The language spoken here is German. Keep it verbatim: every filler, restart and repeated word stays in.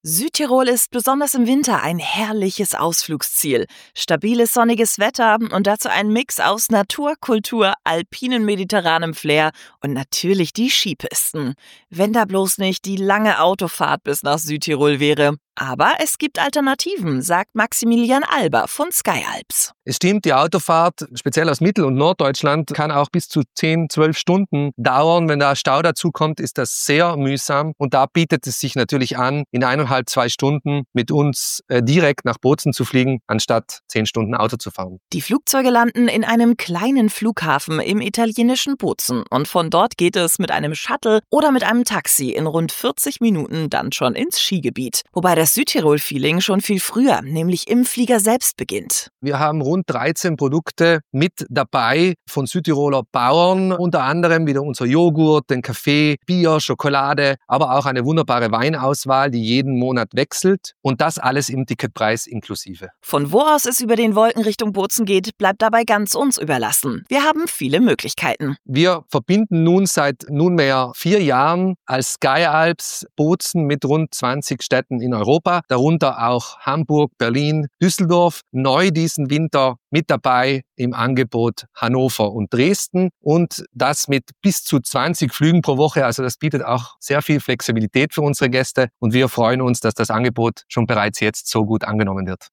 Südtirol ist besonders im Winter ein herrliches Ausflugsziel. Stabiles sonniges Wetter und dazu ein Mix aus Natur, Kultur, alpinen mediterranem Flair und natürlich die Skipisten. Wenn da bloß nicht die lange Autofahrt bis nach Südtirol wäre. Aber es gibt Alternativen, sagt Maximilian Alber von SkyAlps. Es stimmt, die Autofahrt, speziell aus Mittel- und Norddeutschland, kann auch bis zu zehn, zwölf Stunden dauern. Wenn da Stau dazu kommt, ist das sehr mühsam. Und da bietet es sich natürlich an, in eineinhalb, zwei Stunden mit uns äh, direkt nach Bozen zu fliegen, anstatt zehn Stunden Auto zu fahren. Die Flugzeuge landen in einem kleinen Flughafen im italienischen Bozen. Und von dort geht es mit einem Shuttle oder mit einem Taxi in rund vierzig Minuten dann schon ins Skigebiet. Wobei das Südtirol-Feeling schon viel früher, nämlich im Flieger selbst beginnt. Wir haben rund dreizehn Produkte mit dabei von Südtiroler Bauern, unter anderem wieder unser Joghurt, den Kaffee, Bier, Schokolade, aber auch eine wunderbare Weinauswahl, die jeden Monat wechselt und das alles im Ticketpreis inklusive. Von wo aus es über den Wolken Richtung Bozen geht, bleibt dabei ganz uns überlassen. Wir haben viele Möglichkeiten. Wir verbinden nun seit nunmehr vier Jahren als SkyAlps Bozen mit rund zwanzig Städten in Europa, darunter auch Hamburg, Berlin, Düsseldorf. Neu diesen Winter mit dabei im Angebot Hannover und Dresden und das mit bis zu zwanzig Flügen pro Woche. Also das bietet auch sehr viel Flexibilität für unsere Gäste und wir freuen uns, dass das Angebot schon bereits jetzt so gut angenommen wird.